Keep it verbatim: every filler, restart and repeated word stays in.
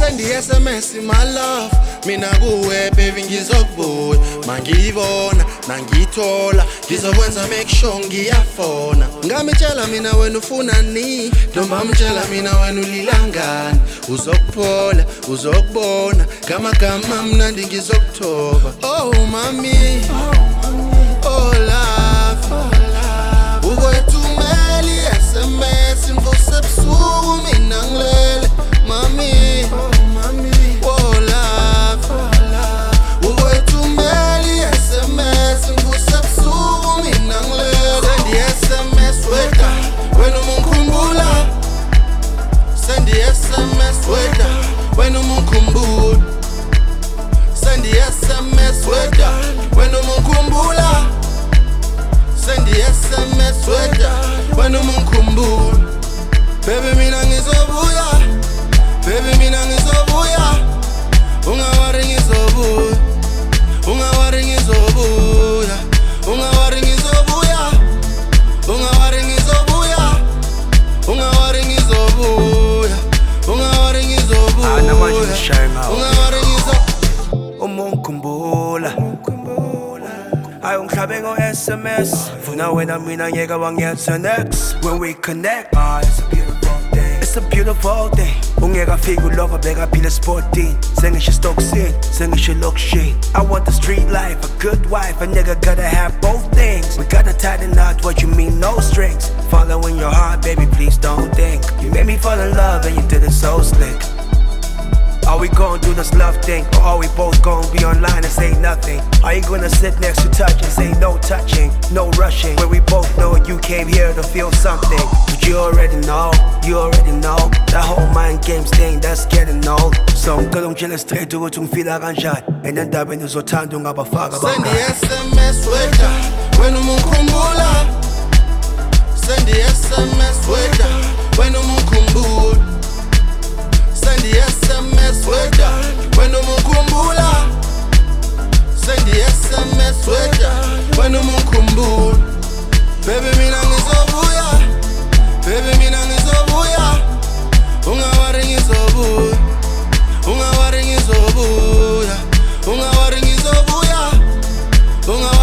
Send the S M S my love, mina kuwe baby ngizokubuya. Mangiyibona nangiyithola, ngizokwenza make sure ngiyafona. Ngamitshela mina wena ufunani, ntomba mtshela mina wena ulilangani. Uzokuphola uzokubona, ngamagama mnandi ngizokuthoba. Oh mami, oh love, ukwethumela i-S M S mvuse ebusuku mina ngilele. Mami, oh love, ukwethumela i-S M S mvuse ebusuku mina ngilele. Send i-S M S weda wena umungikhumbula. Send i-S M S weda wena umungikhumbula. Send i-S M S weda wena umungikhumbula. Send i-S M S weda wena umungikhumbula. Baby mina ngizobuya, baby mina ngizobuya. Ungawari ngizobuya, ungawari ngizobuya, ungawari ngizobuya, ungawari ngizobuya, ungawari ngizobuya, ungawari ngizobuya. Ah, namanje ngishayima. Ungawari ngizobuya. Umungikhumbula ayo ngihlabe ngo-S M S funa wena mina ngeke wangiyetha next. When we connect, ah, it's a beautiful day, it's a beautiful day. Ungeka fika ulova bekaphila sporting, sengisho Stokesini, sengisho Lokishini. I want the street life, a good wife, a nigga gotta have both things. We gotta tighten out what you mean, no strings. Following your heart, baby, please don't think. You made me fall in love and you did it so slick. Are we gon' do this love thing, or are we both gon' be online and say nothing? Are you gonna sit next to touch and say no touching, no rushing? Where we both know you came here to feel something. But you already know, you already know that whole mind games thing, that's getting old. So ngicela ungitshele straight ukuthi ngifila kanjani, enendabeni uzothanda ungabafaka Send bangani. i-S M S weda wena umungikhumbula. Send i-S M S weda wena umungikhumbula. Send i-S M S weda wena umungikhumbula. Send i-S M S weda wena umungikhumbula. Baby mina ngizobuya, baby mina ngizobuya. Ungawari ngizobuya, ungawari ngizobuya, ungawari ngizobuya, ungawari